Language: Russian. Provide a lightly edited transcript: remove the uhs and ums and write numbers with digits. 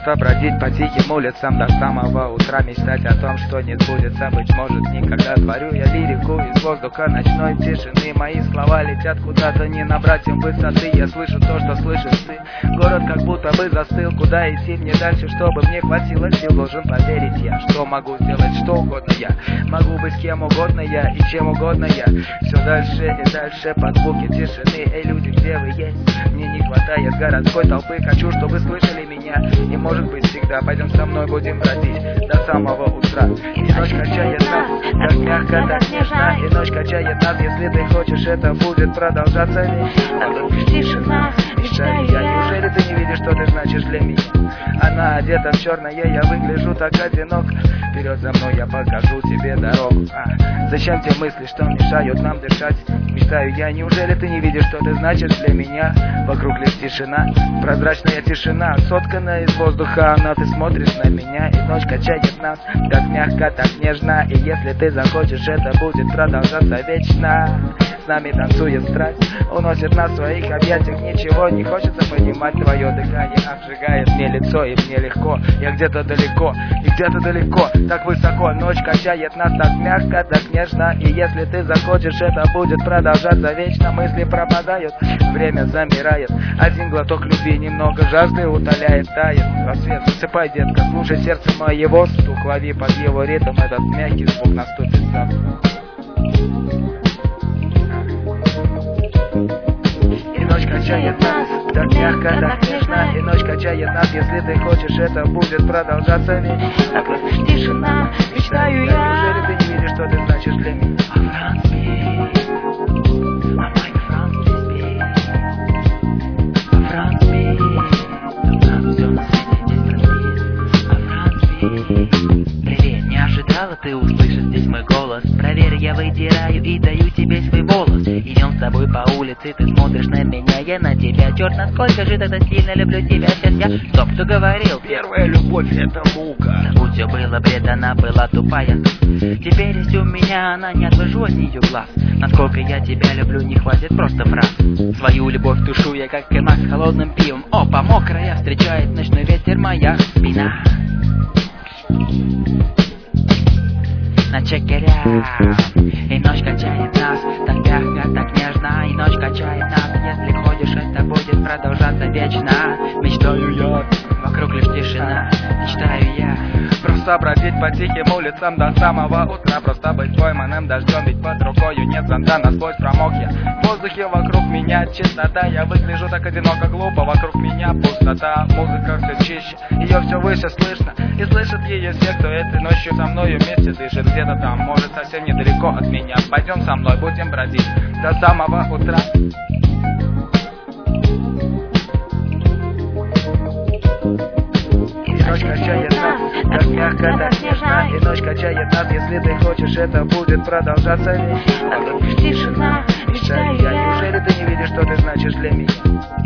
Просто бродить по тихим улицам до самого утра, мечтать о том, что не сбудется, быть может, никогда. Творю я лирику из воздуха ночной тишины. Мои слова летят куда-то, не набрать им высоты. Я слышу то, что слышишь ты. Город как будто бы застыл. Куда идти мне дальше, чтобы мне хватило сил? Должен поверить я, что могу сделать что угодно я. Могу быть кем угодно я и чем угодно я. Все дальше и дальше под звуки тишины. Эй, люди, где вы есть? Мне не хватает городской толпы. Хочу, чтобы слышали меня. И может быть всегда пойдем со мной, будем бродить до самого утра. И ночь качает нас, так мягко, так нежно. И ночь качает нас, если ты хочешь, это будет продолжаться вечно. Вокруг тишина, мечтаю я. Неужели ты не видишь, что ты значишь для меня? Она одета в черное, я выгляжу так одинок. Вперед за мной, я покажу тебе дорогу. Зачем те мысли, что мешают нам дышать? Мечтаю я, неужели ты не видишь, что ты значишь для меня? Вокруг лишь тишина, прозрачная тишина, сотканная из воздуха, она, ты смотришь на меня. И ночь качает нас, так мягко, так нежно. И если ты захочешь, это будет продолжаться вечно. С нами танцует страсть, уносит нас в своих объятиях. Ничего не хочется понимать, твое дыхание обжигает мне лицо. И мне легко, я где-то далеко, и где-то далеко, так высоко. Ночь качает нас так мягко, так нежно. И если ты захочешь, это будет продолжаться вечно. Мысли пропадают, время замирает. Один глоток любви немного жажды утоляет, тает. Рассвет, засыпай, детка, слушай сердце моего стук. Лови под его ритм этот мягкий звук, наступит завтра. Ночь качает нас, так мягко, так нежно. И ночь качает нас, если ты хочешь, это будет продолжаться вечно. Вокруг лишь тишина, мечтаю я. Неужели ты не видишь, что ты значишь для меня? Привет, не ожидала ты услышать здесь мой голос? Проверь, я вытираю и даю тебе свой волос. Идем с тобой по улице, ты смотришь на меня, я на тебя. Черт, насколько же тогда сильно люблю тебя. Сейчас я, стоп, кто говорил? Первая любовь — это мука. Забудь, все было бред, она была тупая. Теперь есть у меня, она не отвожу от нее глаз. Насколько я тебя люблю, не хватит просто фраз. Свою любовь тушу я, как каймак с холодным пивом. Опа, мокрая, встречает ночной ветер моя спина. На чекеря. И ночь качает нас, так мягко, так нежно. И ночь качает нас, если ходишь, это будет продолжаться вечно. Мечтаю я, вокруг лишь тишина. Мечтаю я, просто бродить по тихим улицам до самого утра. Просто быть пойманным дождем, ведь под рукою нет зонта. Насквозь промок я, в воздухе вокруг меня чистота. Я выгляжу так одиноко, глупо, вокруг меня пустота. Музыка все чище, ее все выше слышно. И слышат ее все, кто этой ночью со мною вместе дышит. Где-то там, может совсем недалеко от меня. Пойдем со мной, будем бродить до самого утра. И ночь качает нас, так мягко, так нежно. И ночь качает нас, если ты хочешь, это будет продолжаться вечно. Вокруг лишь тишина, мечтаю я. Неужели ты не видишь, что ты значишь для меня?